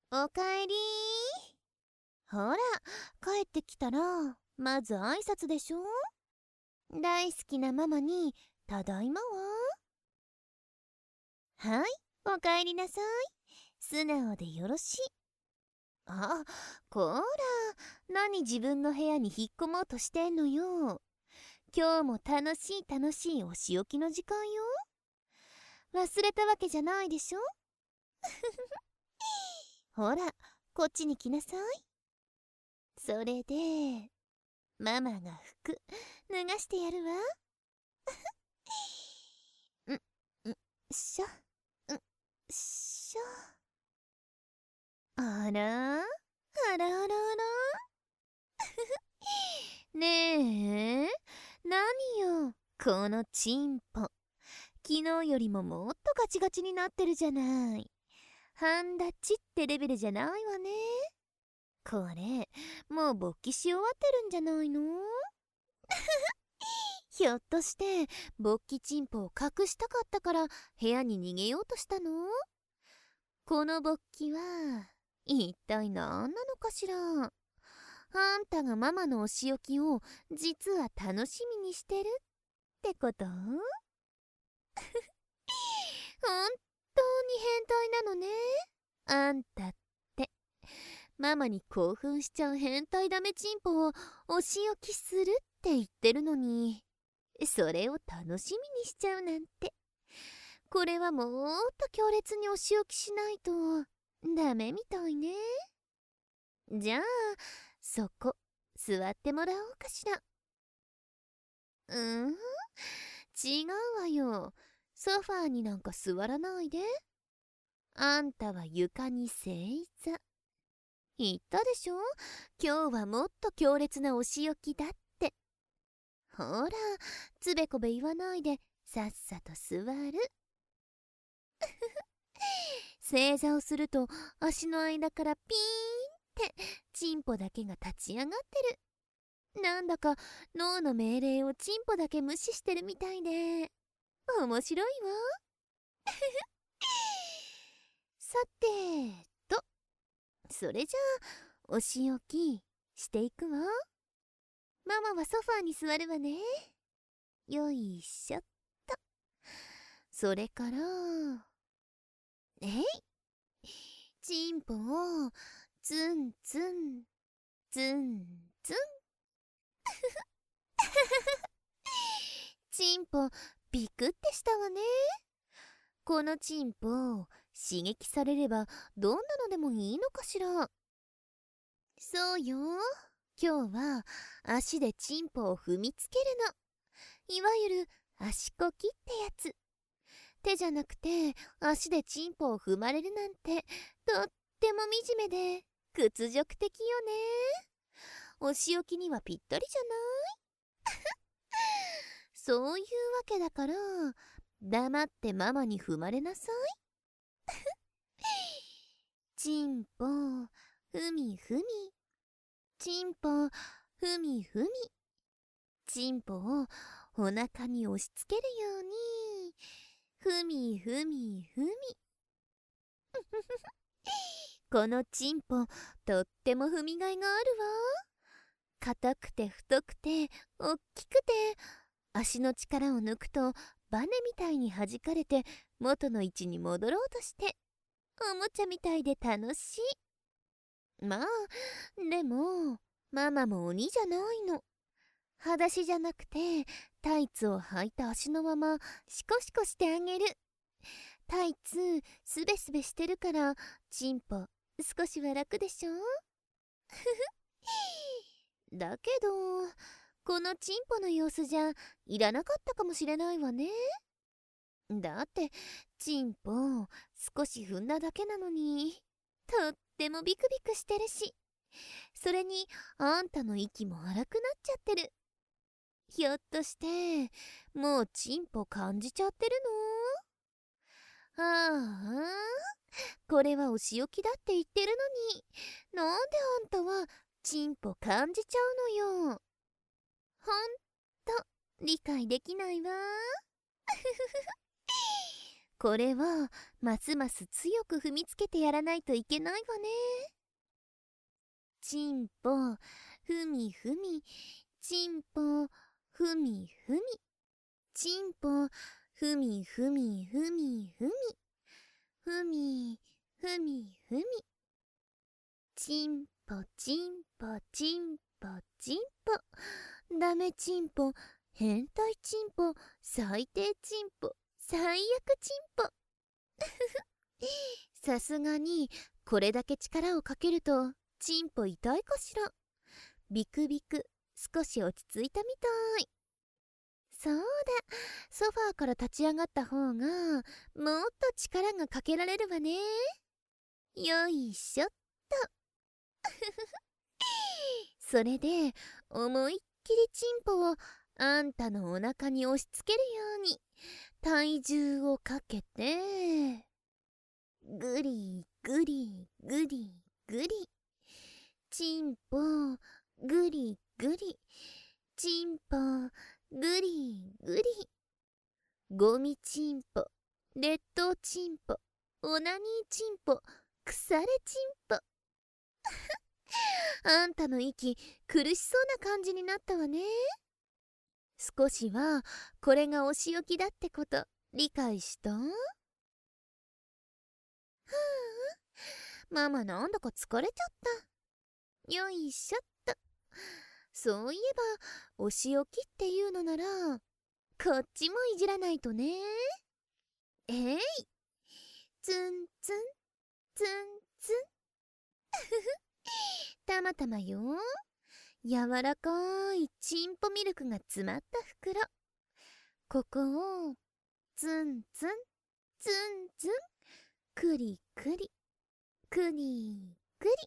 おかえり。ほら、帰ってきたらまず挨拶でしょ。大好きなママにただいまは。はい、おかえりなさい。素直でよろしい。あ、こら、何自分の部屋に引っ込もうとしてんのよ。今日も楽しい楽しいお仕置きの時間よ。忘れたわけじゃないでしょ。ほら、こっちに来なさい。それでママが服脱がしてやるわ。んしょしょ。あらあらあらあら。ねえ、何よこのチンポ。昨日よりももっとガチガチになってるじゃない。半立ちってレベルじゃないわね。これもう勃起し終わってるんじゃないの。ひょっとして勃起チンポを隠したかったから部屋に逃げようとしたの。この勃起は一体何なのかしら。あんたがママのお仕置きを実は楽しみにしてるってこと？本当に変態なのね、あんたって。ママに興奮しちゃう変態ダメチンポをお仕置きするって言ってるのに、それを楽しみにしちゃうなんて。これはもっと強烈にお仕置きしないとダメみたいね。じゃあそこ座ってもらおうかしら。違うわよ。ソファーになんか座らないで。あんたは床に正座。言ったでしょ、今日はもっと強烈なお仕置きだって。ほら、つべこべ言わないでさっさと座る。正座をすると足の間からピーンってチンポだけが立ち上がってる。なんだか脳の命令をチンポだけ無視してるみたいで面白いわ。さてと、それじゃあお仕置きしていくわ。ママはソファーに座るわね。よいしょっと。それからチンポをツンツンツンツン。チンポビクってしたわね。このチンポ刺激されればどんなのでもいいのかしら。そうよ、今日は足でチンポを踏みつけるの。いわゆる足こきってやつ。手じゃなくて足でチンポを踏まれるなんてとっても惨めで屈辱的よね。お仕置きにはぴったりじゃない。そういうわけだから黙ってママに踏まれなさい。チンポふみふみ、チンポふみふみ。チンポをお腹に押し付けるようにふみふみふみ。このチンポとっても踏みがいがあるわ。硬くて太くておっきくて、足の力を抜くとバネみたいに弾かれて元の位置に戻ろうとして、おもちゃみたいで楽しい。まあでもママも鬼じゃないの。裸足じゃなくてタイツを履いた足のままシコシコしてあげる。タイツすべすべしてるからチンポ少しは楽でしょ。だけどこのチンポの様子じゃいらなかったかもしれないわね。だってチンポ少し踏んだだけなのにとってもビクビクしてるし、それにあんたの息も荒くなっちゃってる。ひょっとしてもうチンポ感じちゃってるの？ああ、これはお仕置きだって言ってるのに、なんであんたはチンポ感じちゃうのよ。ほんと理解できないわ。 これはますます強く踏みつけてやらないといけないわね。チンポふみふみ、チンポふみふみ、チンポふみふみふみふみ、ふみふみふみ、チンポチンポチンポチンポ、ダメチンポ、変態チンポ、最低チンポ、最悪チンポ。さすがにこれだけ力をかけるとチンポ痛いかしら。ビクビク、少し落ち着いたみたい。そうだ、ソファーから立ち上がった方がもっと力がかけられるわね。よいしょっと。それで思いっきりチンポをあんたのお腹に押し付けるように体重をかけて、ぐりぐりぐりぐり、チンポぐりぐり、チンポぐりぐり、ゴミチンポ、劣等チンポ、オナニーチンポ、腐れチンポ。あんたの息苦しそうな感じになったわね。少しはこれがお仕置きだってこと理解した？ママなんだか疲れちゃった。よいしょっと。そういえばお仕置きっていうのならこっちもいじらないとね。えい、ツンツンツンツン。たまたまよ。柔らかいチンポミルクが詰まった袋。ここをツンツンツンツン、クリクリクリクリ。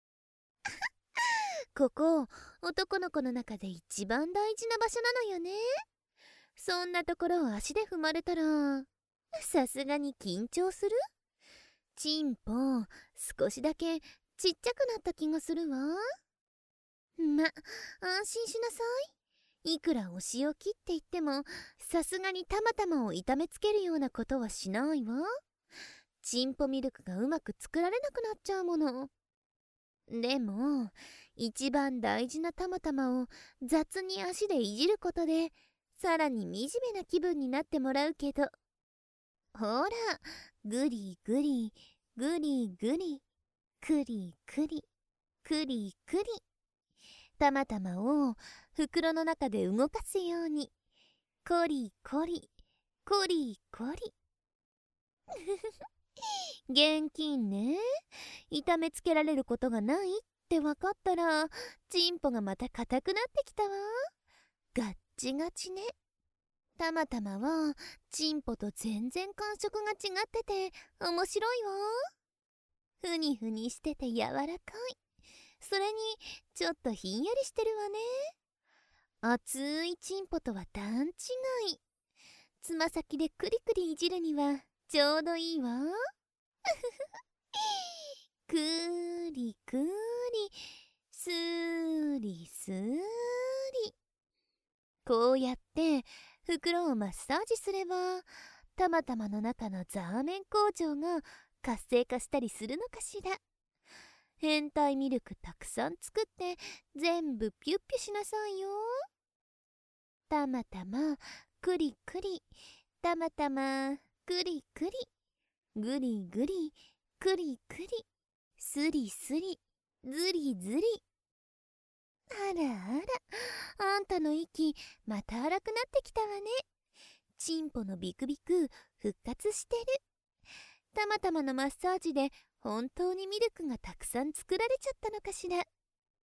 ここ男の子の中で一番大事な場所なのよね。そんなところを足で踏まれたらさすがに緊張する？チンポ少しだけちっちゃくなった気がするわ。ま、安心しなさい。いくらお仕置きって言ってもさすがにたまたまを痛めつけるようなことはしないわ。チンポミルクがうまく作られなくなっちゃうもの。でも一番大事なたまたまを雑に足でいじることでさらに惨めな気分になってもらうけど、ほら、ぐりぐりぐりぐり、くりくりくりくり、たまたまを袋の中で動かすようにコリコリコリコリ。現金ね。痛めつけられることがないって分かったらチンポがまた硬くなってきたわ。ガッチガチね。たまたまはチンポと全然感触が違ってて面白いわ。ふにふにしてて柔らかい。それにちょっとひんやりしてるわね。熱いチンポとは段違い。つま先でクリクリいじるにはちょうどいいわ。くりくり、すりすり。こうやって袋をマッサージすればたまたまの中のザーメン工場が活性化したりするのかしら。変態ミルクたくさん作って全部ピュッピュしなさいよ。たまたまくりくり、たまたまくりくり、ぐりぐりくりくり、すりすりずりずり。あらあら、あんたの息また荒くなってきたわね。チンポのビクビク復活してる。たまたまのマッサージで本当にミルクがたくさん作られちゃったのかしら。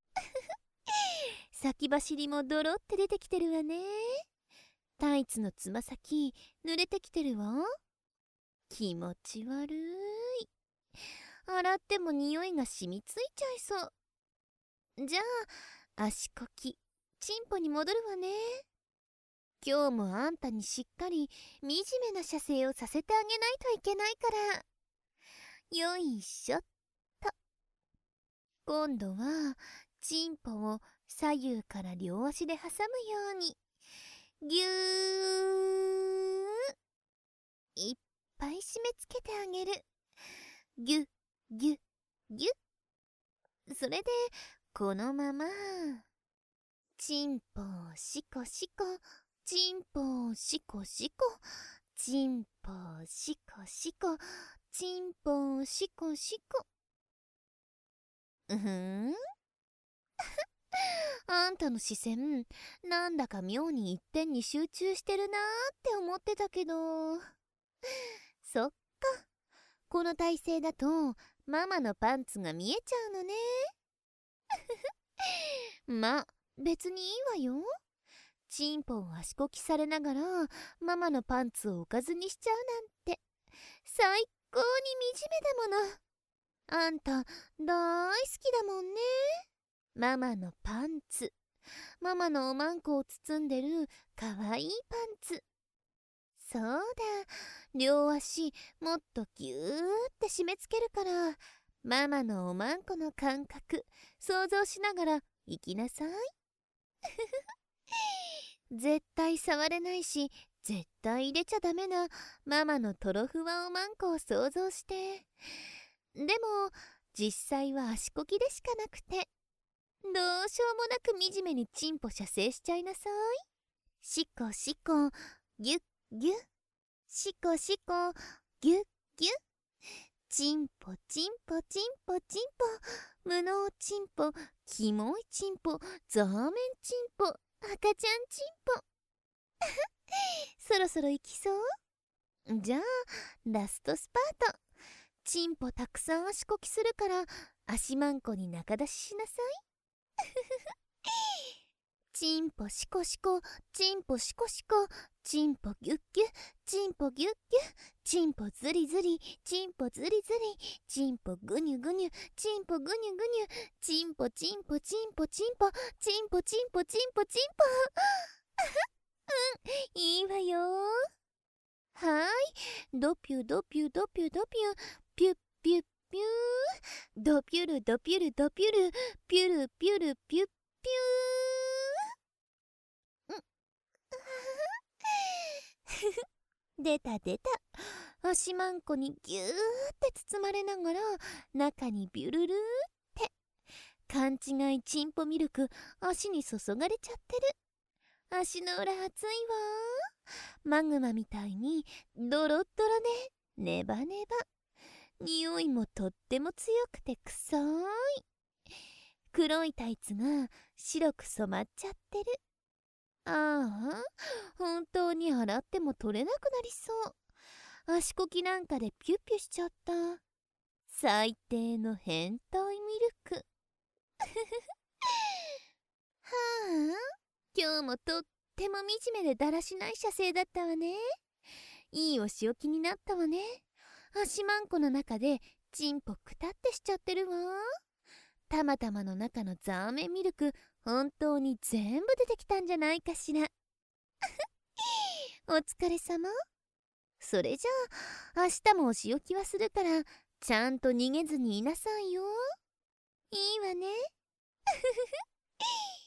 先走りもドロって出てきてるわね。タイツのつま先濡れてきてるわ。気持ち悪い。洗っても匂いが染みついちゃいそう。じゃあ足こきチンポに戻るわね。今日もあんたにしっかり惨めな射精をさせてあげないといけないから。よいしょっと。今度はチンポを左右から両足で挟むようにぎゅー、いっぱい締め付けてあげる。ぎゅぎゅぎゅ。それでこのままチンポシコシコ、チンポシコシコ、チンポシコシコ、チンポシコシコ。あんたの視線、なんだか妙に一点に集中してるなーって思ってたけど。そっか。この体勢だとママのパンツが見えちゃうのね。まあ別にいいわよ。チンポを足こきされながらママのパンツをおかずにしちゃうなんて最高に惨めだもの。あんた大好きだもんね。ママのパンツ、ママのおまんこを包んでるかわいいパンツ。そうだ、両足もっとギューって締め付けるから、ママのおまんこの感覚想像しながら行きなさい。絶対触れないし絶対入れちゃダメなママのトロフワおまんこを想像して。でも実際は足こきでしかなくて、どうしようもなく惨めにチンポ射精しちゃいなさい。シコシコギュッギュッ、シコシコギュッギュッ、チンポチンポチンポチンポ、無能チンポ、キモいチンポ、ザーメンチンポ、赤ちゃんチンポ。そろそろ行きそう？じゃあラストスパート。チンポたくさん足こきするから足まんこに中出ししなさい。チンポシコシコ、チンポシコシコ、チンポギュッギュッ、チンポギュッギュッ、チンポズリズリ、チンポズリズリ、チンポグニュグニュ、チンポグニュグニュ、チンポチンポチンポチンポ、チンポチンポチンポチンポ。いいわよ。はーい、ドピュドピュドピュドピュ、ピュッピュッピュー、ドピュルドピュルドピュル、ピュルピュルピュッピュー。出た出た。足まんこにぎゅーって包まれながら中にビュルルーって。勘違いチンポミルク足に注がれちゃってる。足の裏熱いわ。マグマみたいにドロッドロでネバネバ。匂いもとっても強くて臭い。黒いタイツが白く染まっちゃってる。ああ、本当に洗っても取れなくなりそう。足こきなんかでピュッピュしちゃった。最低の変態ミルク。はあ、今日もとっても惨めでだらしない射精だったわね。いいお仕置きになったわね。足まんこの中でチンポくたってしちゃってるわ。たまたまの中のザーメンミルク本当に全部出てきたんじゃないかしら。お疲れ様。それじゃあ明日もお仕置きはするからちゃんと逃げずにいなさいよ。いいわね。